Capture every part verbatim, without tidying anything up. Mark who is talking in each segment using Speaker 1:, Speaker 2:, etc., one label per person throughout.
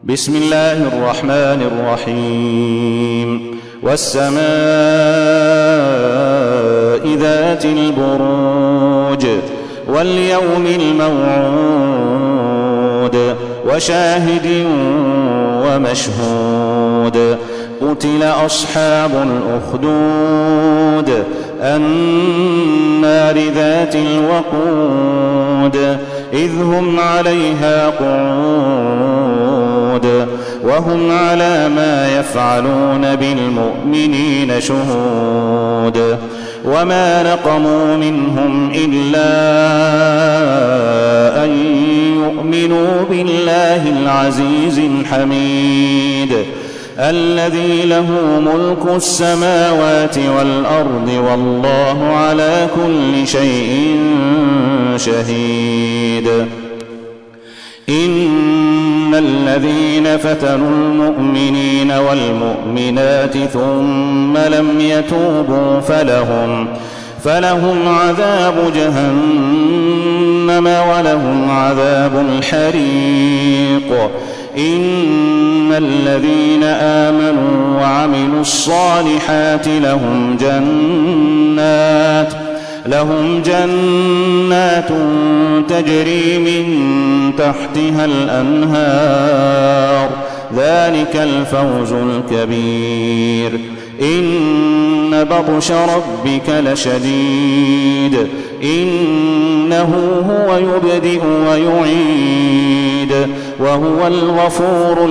Speaker 1: بسم الله الرحمن الرحيم والسماء ذات البروج واليوم الموعود وشاهد ومشهود قتل أصحاب الأخدود النار ذات الوقود إذ هم عليها قعود وهم على ما يفعلون بالمؤمنين شهود وما نقموا منهم إلا أن يؤمنوا بالله العزيز الحميد الذي له ملك السماوات والأرض والله على كل شيء شهيد. إن الذين فتنوا المؤمنين والمؤمنات ثم لم يتوبوا فلهم فلهم عذاب جهنم ولهم عذاب الحريق. إن الذين آمنوا وعملوا الصالحات لهم جنات لهم جنات تجري من تحتها الأنهار ذلك الفوز الكبير. إن بطش ربك لشديد إنه هو يبدئ ويعيد وهو الغفور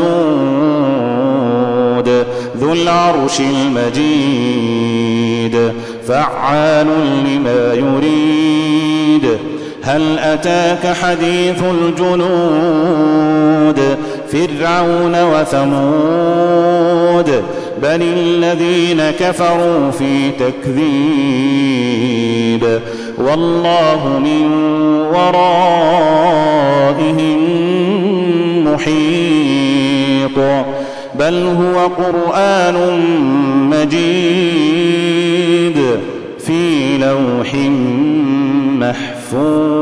Speaker 1: الودود ذو العرش المجيد فعال لما يريد. هل أتاك حديث الجنود فرعون وثمود بل الذين كفروا في تكذيب والله من ورائهم محيط. بل هو قرآن مجيد في لوح محفوظ.